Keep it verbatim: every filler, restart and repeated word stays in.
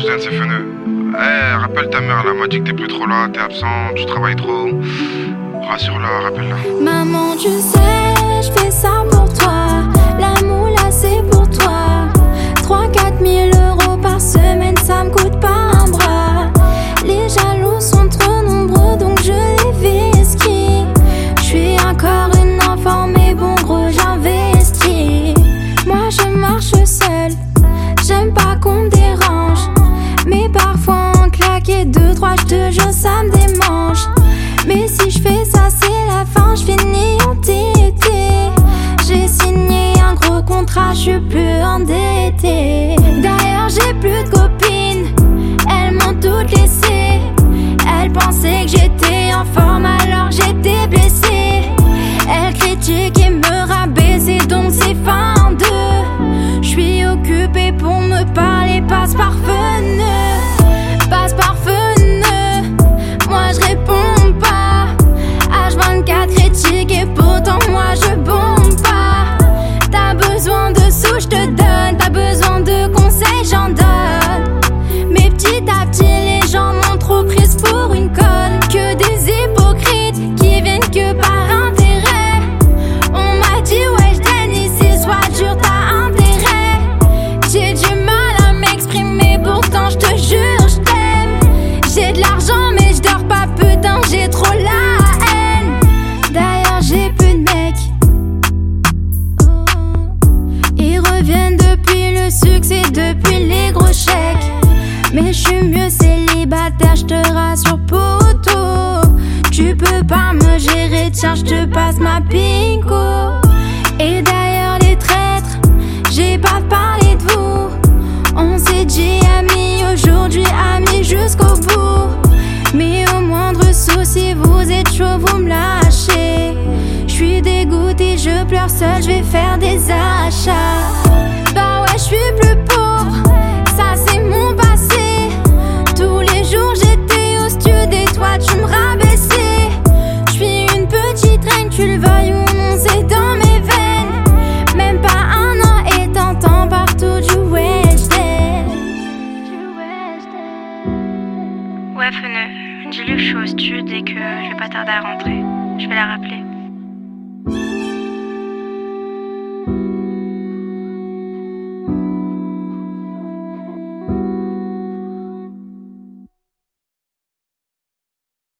Weshden, c'est Feneux. Eh, rappelle ta mère, elle m'a dit que t'es plus trop là, t'es absent, tu travailles trop. Rassure-la, rappelle-la. Maman, tu sais, je fais ça pour toi. La moula, c'est pour toi. trois quatre mille euros par semaine, ça me coûte pas un bras. Les jaloux sont trop nombreux, donc je les vesquille. Je suis encore une enfant, mais bon, gros, j'investis. Moi, je marche seule, j'aime pas qu'on me dérange. Mais parfois, en claquer deux, trois, je te jure, ça me démange. Mais si je fais ça, c'est la fin, je finis entêtée. J'ai signé un gros contrat, je suis plus endettée. D'ailleurs, j'ai plus de copines, elles m'ont toutes laissé. Elles pensaient que j'étais en forme alors que j'étais blessée. Elles critiquent et me rabaissent, donc c'est fin de. Je suis occupée pour me parler, passe par feneux. Passe par feneux, moi je réponds pas. H vingt-quatre critique et pourtant moi je bombe pas. T'as besoin de sous, je te donne. T'as besoin de conseils, j'en donne. Mais petit à petit les gens m'ont trop prise pour une conne. Que des hypocrites qui viennent que par intérêt. On m'a dit Weshden ici soit dur, t'as intérêt. J'ai du mal à m'exprimer, pourtant je te jure je t'aime. J'ai de l'argent mais je dors pas, putain j'ai trop la haine. D'ailleurs j'ai plus de mecs, ils reviennent depuis le succès, depuis les gros chèques. Mais je suis mieux célibataire, je te rassure poto. Tu peux pas me gérer, tiens je te passe ma pinko. Et d'ailleurs les traîtres, j'ai pas parlé de vous. On s'est dit amis, aujourd'hui amis jusqu'au bout. Mais au moindre souci, vous êtes chaud, vous me lâchez. J'suis dégoûtée, je pleure seule, j'vais faire des achats. Bah ouais, j'suis plus pauvre, ça c'est mon passé. Tous les jours j'étais au stud et toi tu me rabaissais. J'suis une petite reine, tu le veuilles ou non, c'est dans mes veines. Même pas un an et t'entends partout du Weshden. Ouais, Feneux, dis-lui que je suis au stud et que je vais pas tarder à rentrer. Je vais la rappeler.